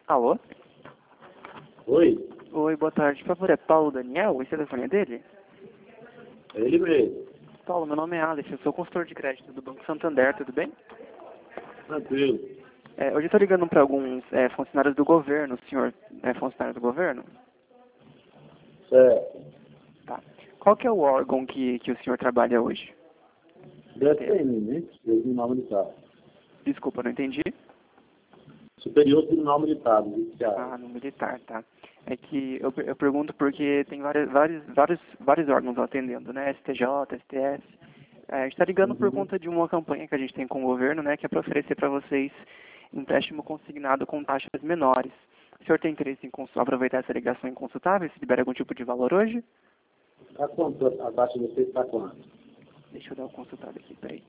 Alô? Oi, Oi, boa tarde. Por favor, é Paulo Daniel? Esse é o telefone dele? é ele mesmo. Paulo, meu nome é Alex, eu sou consultor de crédito do Banco Santander, tudo bem? Tranquilo. Hoje eu estou ligando para alguns funcionários do governo. O senhor é funcionário do governo? Certo. Tá. Qual que é o órgão que o senhor trabalha hoje? DSM, né? Superior Tribunal Militar. Desculpa, não entendi. Superior Tribunal Militar, judiciário. Ah, no militar, tá. É que eu pergunto porque tem vários órgãos atendendo, né? STJ, STF. A gente está ligando por Uhum. conta de uma campanha que a gente tem com o governo, né? Que é para oferecer para vocês empréstimo consignado com taxas menores. O senhor tem interesse em aproveitar essa ligação e consultar, ver se libera algum tipo de valor hoje? Tá quanto? A taxa de vocês está quanto? Deixa eu dar uma consultada aqui, peraí.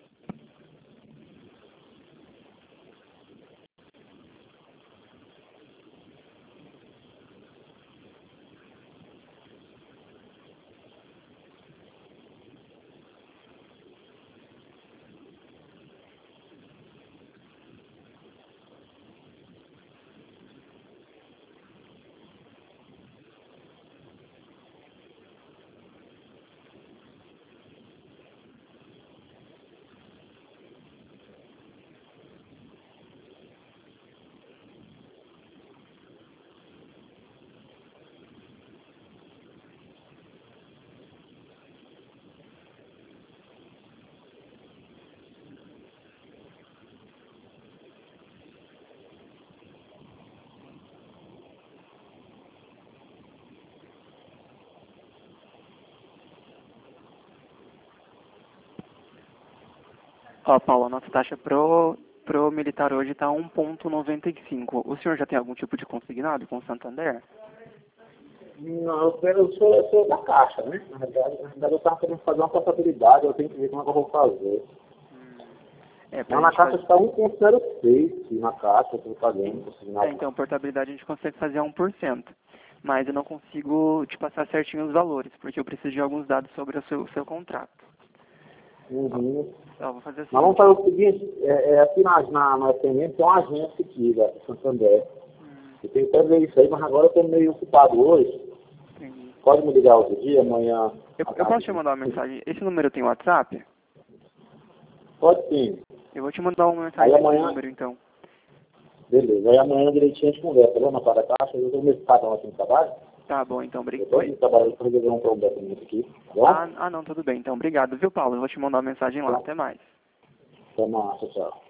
Ó, Paulo, a nossa taxa pro militar hoje está 1,95. O senhor já tem algum tipo de consignado com o Santander? Não, eu sou da Caixa, né? Na verdade eu estava querendo fazer uma portabilidade, eu tenho que ver como é que eu vou fazer. Pra Mas na gente Caixa fazer... está 1,06, na Caixa, eu estou pagando, consignado. Então, portabilidade a gente consegue fazer a 1%. Mas eu não consigo te passar certinho os valores, porque eu preciso de alguns dados sobre o seu contrato. Uhum. Ó, vou fazer o Mas vamos seguinte. fazer o seguinte, aqui na SMM tem uma agência aqui, da Santander. Eu tenho que ver isso aí, mas agora eu estou meio ocupado hoje. Entendi. Pode me ligar outro dia, amanhã. Eu posso te mandar uma mensagem? Esse número tem WhatsApp? Pode sim. Eu vou te mandar uma Aí mensagem nesse amanhã, número, então. beleza. Aí amanhã direitinho a gente conversa, tá bom? Na para da Caixa, eu estou meio ocupado aqui no trabalho. Tá bom, então. Eu estou Oi? no trabalho para resolver um problema aqui, tá bom? Não, tudo bem. Então, obrigado, viu, Paulo? Eu vou te mandar uma mensagem lá. Então, Até mais. até mais, tchau.